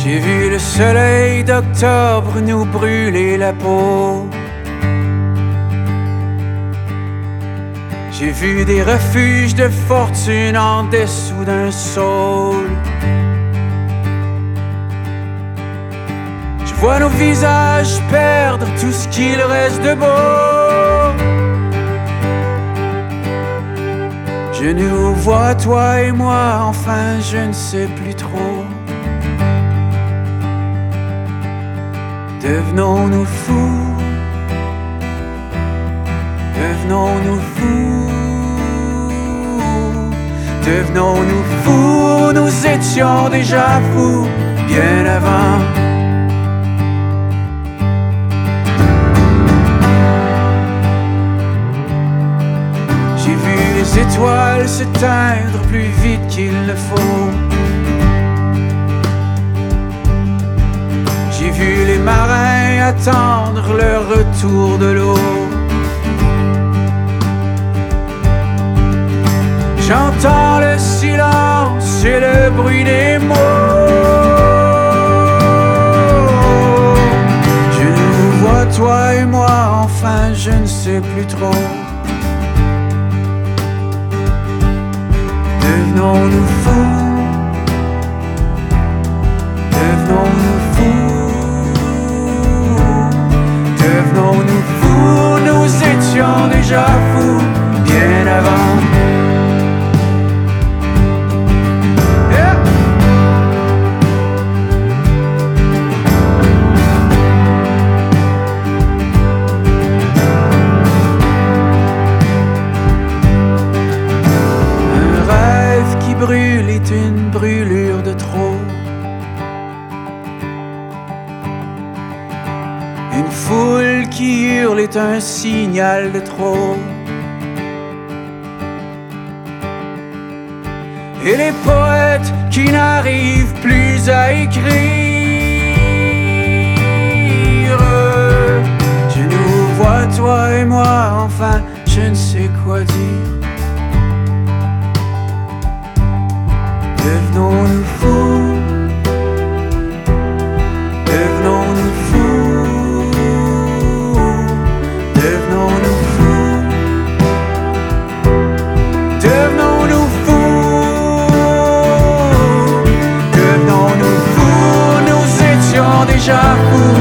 J'ai vu le soleil d'octobre nous brûler la peau. J'ai vu des refuges de fortune en dessous d'un saule. Je vois nos visages perdre tout ce qu'il reste de beau. Je nous vois, toi et moi, enfin je ne sais plus trop. Devenons-nous fous? Devenons-nous fous? Devenons-nous fous? Nous étions déjà fous bien avant. J'ai vu les étoiles s'éteindre plus vite qu'il ne faut. J'ai vu les marins attendre leur retour de l'eau. J'entends le silence et le bruit des mots. Je nous vois, toi et moi, enfin je ne sais plus trop. Devenons-nous fous? Devenons-nous fous? Devenons-nous fous? Nous étions déjà fous bien avant. Brûle est une brûlure de trop. Une foule qui hurle est un signal de trop. Et les poètes qui n'arrivent plus à écrire. Je nous vois, toi et moi, enfin je ne sais quoi dire. Devenons-nous fous? Devenons-nous fous? Devenons-nous fous? Devenons-nous fous? Devenons-nous fous? Nous étions déjà fous